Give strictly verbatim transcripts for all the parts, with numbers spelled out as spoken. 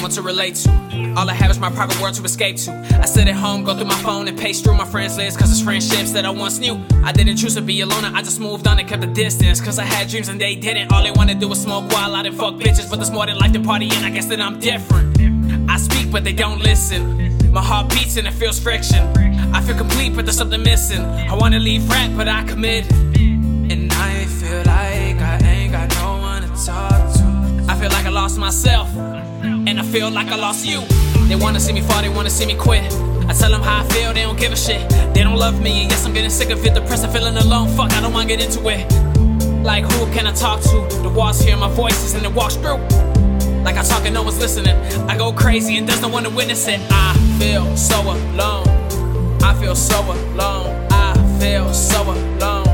someone to relate to. All I have is my private world to escape to. I sit at home, go through my phone and pace through my friends list, cause it's friendships that I once knew. I didn't choose to be alone, I just moved on and kept the distance, cause I had dreams and they didn't. All they wanna do was smoke while I didn't fuck bitches, but there's more than life than partying, I guess that I'm different. I speak but they don't listen. My heart beats and it feels friction. I feel complete but there's something missing. I wanna leave rap but I commit. And I feel like I ain't got no one to talk to. I feel like I lost myself, and I feel like I lost you. They wanna see me fall, they wanna see me quit. I tell them how I feel, they don't give a shit. They don't love me, and yes I'm getting sick of it. Depressed and feeling alone, fuck, I don't wanna get into it. Like who can I talk to? The walls hear my voices and it walks through. Like I talk and no one's listening. I go crazy and there's no one to witness it. I feel so alone. I feel so alone. I feel so alone.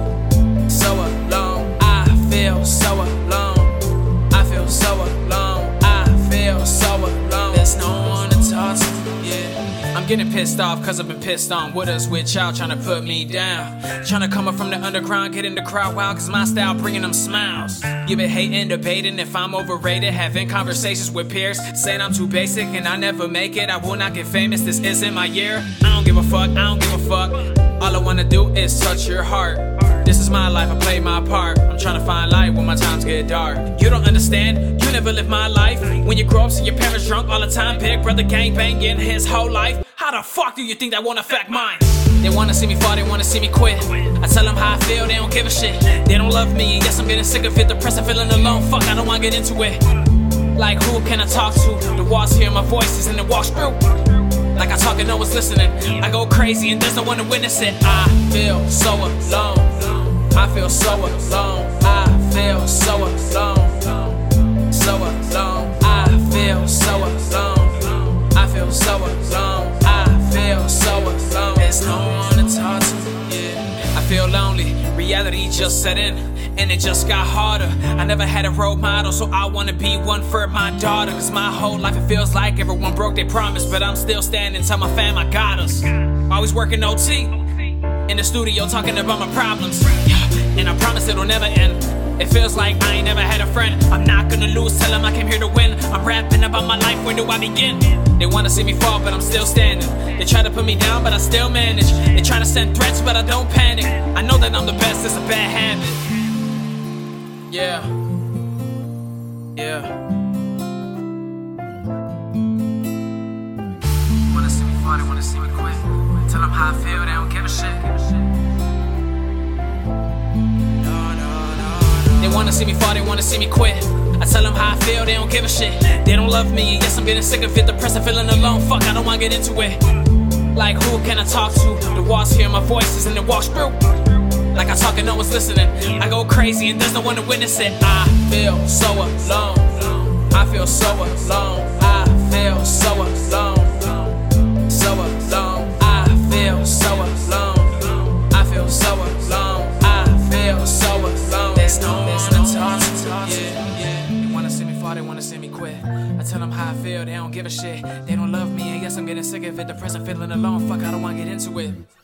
So alone. I feel so alone. I feel so alone. I feel so alone. There's no one to talk to. Yeah. I'm getting pissed off cause I've been pissed on. With us, with y'all trying to put me down. Trying to come up from the underground, get in the crowd wild, cause my style bringing them smiles. You been hating, debating if I'm overrated, having conversations with peers, saying I'm too basic and I never make it. I will not get famous, this isn't my year. I don't give a fuck, I don't give a fuck. All I wanna do is touch your heart. This is my life, I play my part. I'm trying to find light when my times get dark. You don't understand, you never lived my life. When you grow up, see your parents drunk all the time. Big brother gang banging his whole life. How the fuck do you think that won't affect mine? They wanna see me fall, they wanna see me quit. I tell them how I feel, they don't give a shit. They don't love me, and yes I'm getting sick of it. Depressed and feeling alone, fuck, I don't wanna get into it. Like who can I talk to? The walls hear my voices and it walks through. Like I talk and no one's listening. I go crazy and there's no one to witness it. I feel so alone. I feel so alone. I feel so alone. So alone. I feel so alone. I feel so alone. I feel so alone. There's no one to talk to. Yeah. I feel lonely. Reality just set in, and it just got harder. I never had a role model, so I wanna be one for my daughter. Cause my whole life it feels like everyone broke their promise, but I'm still standing, tell my fam I got us. Always working O T, in the studio talking about my problems. And I promise it'll never end. It feels like I ain't never had a friend. I'm not gonna lose, tell them I came here to win. I'm rapping about my life, where do I begin? They wanna see me fall, but I'm still standing. They try to put me down, but I still manage. They try to send threats, but I don't panic. I know that I'm the best, it's a bad habit. Yeah. Yeah. Wanna see me fall, they wanna see me quit. Tell them how I feel, they don't give a shit. They wanna see me fall, they wanna see me quit. I tell them how I feel, they don't give a shit. They don't love me, and yes I'm getting sick of it. Depressed and feeling alone, fuck, I don't wanna get into it. Like who can I talk to? The walls hear my voices and it walks through. Like I talk and no one's listening. I go crazy and there's no one to witness it. I feel so alone. I feel so alone. I feel so alone. So alone. I feel so alone. I feel so alone. I feel so alone. There's no one to talk to. Yeah, yeah. They wanna see me fall, they wanna see me quit. I tell them how I feel, they don't give a shit. They don't love me, and yes I'm getting sick of it. Depressed and feeling alone, fuck, I don't wanna get into it.